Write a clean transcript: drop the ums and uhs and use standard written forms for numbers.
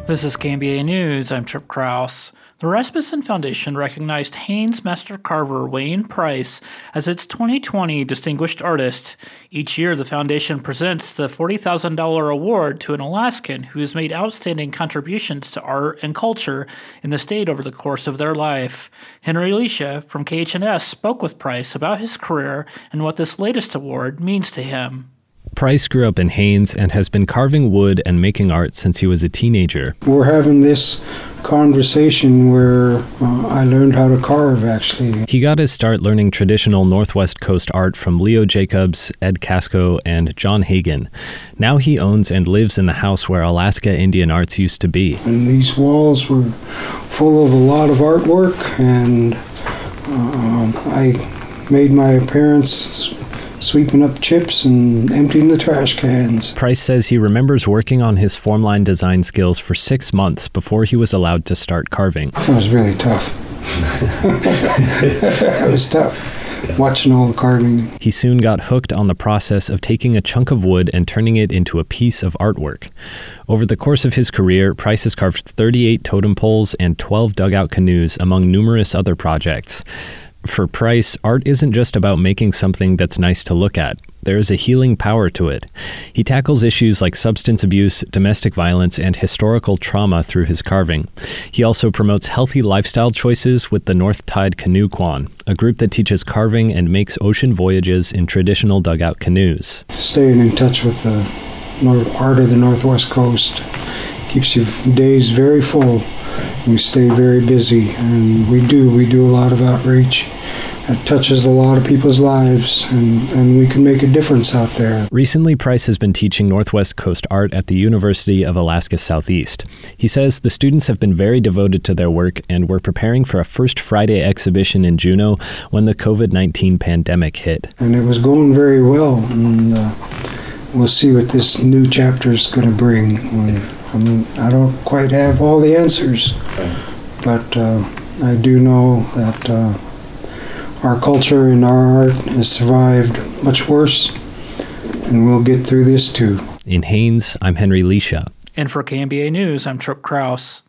This is KMBA News. I'm Trip Krause. The Rasmussen Foundation recognized Haines master carver Wayne Price as its 2020 Distinguished Artist. Each year, the foundation presents the $40,000 award to an Alaskan who has made outstanding contributions to art and culture in the state over the course of their life. Henry Lisha from KHNS spoke with Price about his career and what this latest award means to him. Price grew up in Haines and has been carving wood and making art since he was a teenager. We're having this conversation where I learned how to carve, actually. He got his start learning traditional Northwest Coast art from Leo Jacobs, Ed Casco, and John Hagen. Now he owns and lives in the house where Alaska Indian Arts used to be. And these walls were full of a lot of artwork, and I made my appearance sweeping up chips and emptying the trash cans. Price says he remembers working on his formline design skills for 6 months before he was allowed to start carving. It was really tough. It was tough, watching all the carving. He soon got hooked on the process of taking a chunk of wood and turning it into a piece of artwork. Over the course of his career, Price has carved 38 totem poles and 12 dugout canoes, among numerous other projects. For Price, art isn't just about making something that's nice to look at. There is a healing power to it. He tackles issues like substance abuse, domestic violence, and historical trauma through his carving. He also promotes healthy lifestyle choices with the North Tide Canoe Kwan, a group that teaches carving and makes ocean voyages in traditional dugout canoes. Staying in touch with the art of the Northwest Coast keeps your days very full. We stay very busy, and we do a lot of outreach. It touches a lot of people's lives, and we can make a difference out there. Recently, Price has been teaching Northwest Coast art at the University of Alaska Southeast. He says the students have been very devoted to their work and were preparing for a First Friday exhibition in Juneau when the COVID-19 pandemic hit. And it was going very well, and we'll see what this new chapter is going to bring. I don't quite have all the answers, but I do know that our culture and our art has survived much worse, and we'll get through this too. In Haines, I'm Henry Lisha. And for KMBA News, I'm Trip Krause.